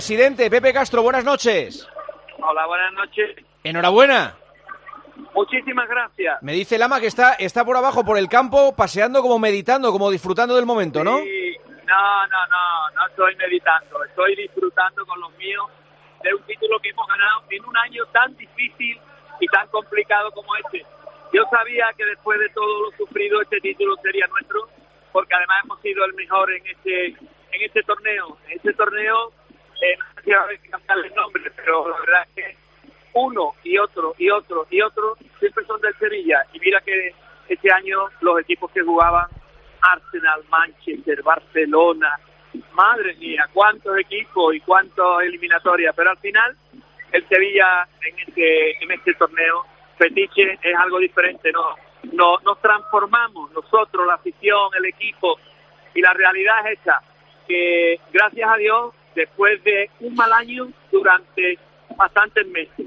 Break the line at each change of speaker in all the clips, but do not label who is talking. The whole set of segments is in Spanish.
Presidente Pepe Castro, buenas noches.
Hola, buenas noches.
Enhorabuena.
Muchísimas gracias.
Me dice Lama que está por abajo, por el campo, paseando, como meditando, como disfrutando del momento, ¿no?
Sí, no estoy meditando, estoy disfrutando con los míos de un título que hemos ganado en un año tan difícil y tan complicado como este. Yo sabía que después de todo lo sufrido este título sería nuestro, porque además hemos sido el mejor en este torneo. En este torneo, no quiero cambiarle el nombre, pero la verdad es que uno y otro siempre son del Sevilla. Y mira que este año los equipos que jugaban, Arsenal, Manchester, Barcelona, madre mía, cuántos equipos y cuántas eliminatorias, pero al final el Sevilla en este torneo fetiche es algo diferente. Nos transformamos nosotros, la afición, el equipo, y la realidad es esta, que gracias a Dios, después de un mal año durante bastantes meses,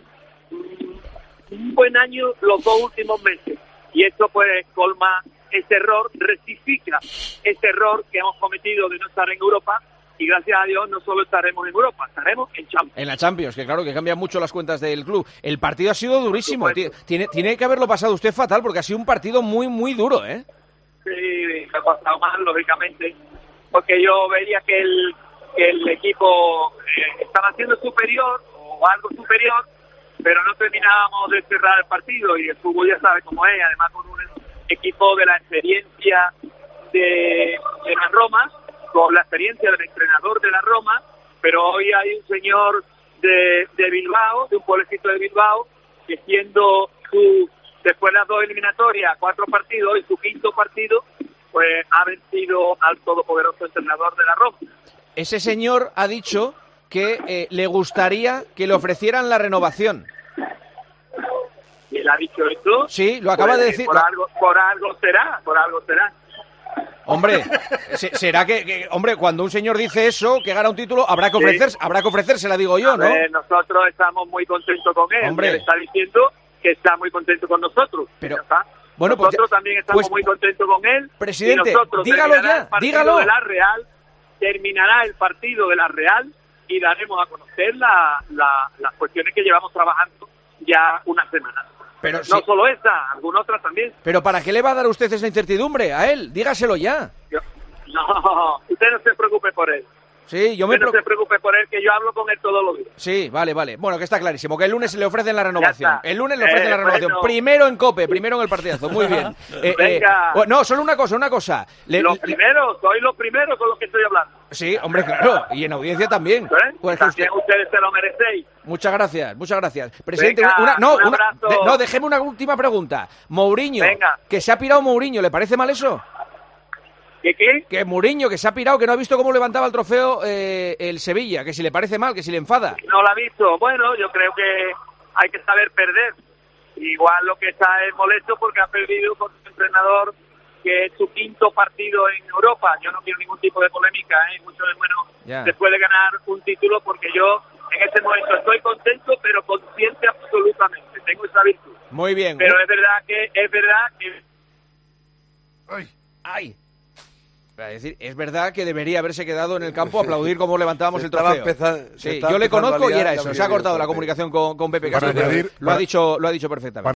un buen año los 2 últimos meses, y esto pues colma ese error, rectifica ese error que hemos cometido de no estar en Europa, y gracias a Dios no solo estaremos en Europa, estaremos en Champions.
En la Champions, que claro que cambian mucho las cuentas del club. El partido ha sido durísimo, tiene que haberlo pasado usted fatal, porque ha sido un partido muy, muy duro, ¿eh? Sí,
me ha pasado mal, lógicamente, porque yo veía que el equipo estaba siendo superior, o algo superior, pero no terminábamos de cerrar el partido, y el fútbol ya sabe cómo es, además con un equipo de la experiencia de la Roma, con la experiencia del entrenador de la Roma, pero hoy hay un señor de Bilbao, de un pueblecito de Bilbao, que siendo después de las 2 eliminatorias, 4 partidos, y su 5º partido, pues ha vencido al todopoderoso entrenador de la Roma.
Ese señor ha dicho que le gustaría que le ofrecieran la renovación.
¿Y él ha dicho esto?
Sí, lo acaba de decir.
Por algo será.
Hombre, será que hombre, cuando un señor dice eso, que gana un título, habrá que ofrecérsela, digo yo, ¿no?
Nosotros estamos muy contentos con él.
Hombre.
Él está diciendo que está muy contento con nosotros.
Pero
bueno, nosotros también estamos muy contentos con él.
Presidente,
y nosotros
dígalo ya, dígalo.
Terminará el partido de la Real y daremos a conocer las cuestiones que llevamos trabajando ya una semana.
Pero
no solo esa, alguna otra también.
¿Pero para qué le va a dar usted esa incertidumbre a él? Dígaselo ya.
No, usted no se preocupe por él.
Sí,
no se preocupe por él, que yo hablo con él todos los días.
Sí, vale. Bueno, que está clarísimo, que el lunes le ofrecen la renovación. El lunes le ofrecen la renovación. Bueno. Primero en COPE, primero en el partidazo. Muy bien.
Venga.
No, solo una cosa.
Soy los primeros con los que estoy hablando.
Sí, hombre, claro. Y en audiencia también.
Pues también ustedes se lo merecéis.
Muchas gracias. Presidente,
venga,
déjeme una última pregunta. Mourinho, que se ha pirado Mourinho, ¿le parece mal eso?
¿Qué?
Que Mourinho, que se ha pirado, que no ha visto cómo levantaba el trofeo el Sevilla, que si le parece mal, que si le enfada.
No lo ha visto. Bueno, yo creo que hay que saber perder. Igual lo que está es molesto porque ha perdido con un entrenador que es su 5º partido en Europa. Yo no quiero ningún tipo de polémica, mucho menos después de ganar un título, porque yo en este momento estoy contento, pero consciente absolutamente. Tengo esa virtud.
Muy bien.
Pero es verdad que...
¡Ay! Es decir, es verdad que debería haberse quedado en el campo a aplaudir cómo levantábamos el trofeo. Sí, yo le conozco y era eso. Se ha cortado la comunicación con Pepe Castro. Lo ha dicho perfectamente.